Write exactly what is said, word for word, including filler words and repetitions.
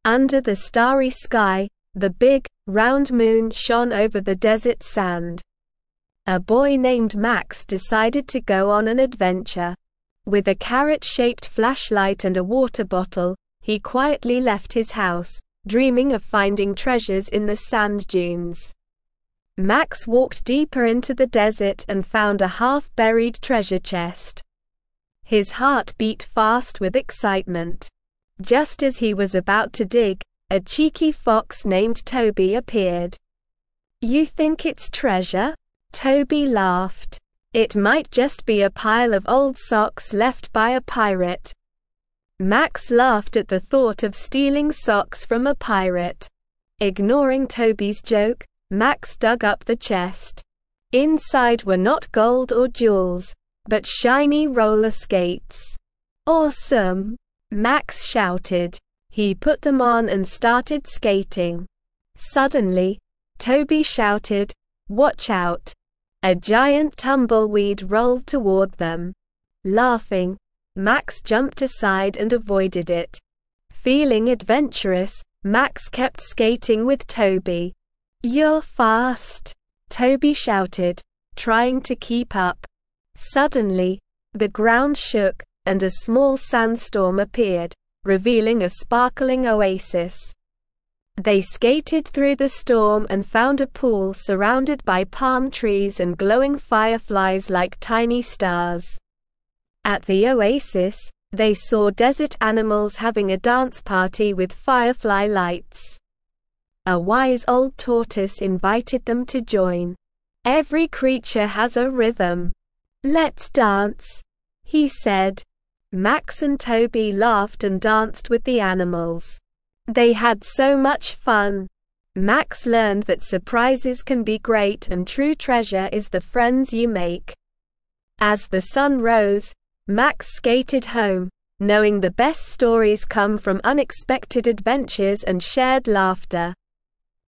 Under the starry sky, the big, round moon shone over the desert sand. A boy named Max decided to go on an adventure. With a carrot-shaped flashlight and a water bottle, he quietly left his house, dreaming of finding treasures in the sand dunes. Max walked deeper into the desert and found a half-buried treasure chest. His heart beat fast with excitement. Just as he was about to dig, a cheeky fox named Toby appeared. "You think it's treasure?" Toby laughed. "It might just be a pile of old socks left by a pirate." Max laughed at the thought of stealing socks from a pirate. Ignoring Toby's joke, Max dug up the chest. Inside were not gold or jewels, but shiny roller skates. "Awesome!" Max shouted. He put them on and started skating. Suddenly, Toby shouted, "Watch out!" A giant tumbleweed rolled toward them. Laughing, Max jumped aside and avoided it. Feeling adventurous, Max kept skating with Toby. "You're fast!" Toby shouted, trying to keep up. Suddenly, the ground shook, and a small sandstorm appeared, revealing a sparkling oasis. They skated through the storm and found a pool surrounded by palm trees and glowing fireflies like tiny stars. At the oasis, they saw desert animals having a dance party with firefly lights. A wise old tortoise invited them to join. "Every creature has a rhythm. Let's dance," he said. Max and Toby laughed and danced with the animals. They had so much fun. Max learned that surprises can be great and true treasure is the friends you make. As the sun rose, Max skated home, knowing the best stories come from unexpected adventures and shared laughter.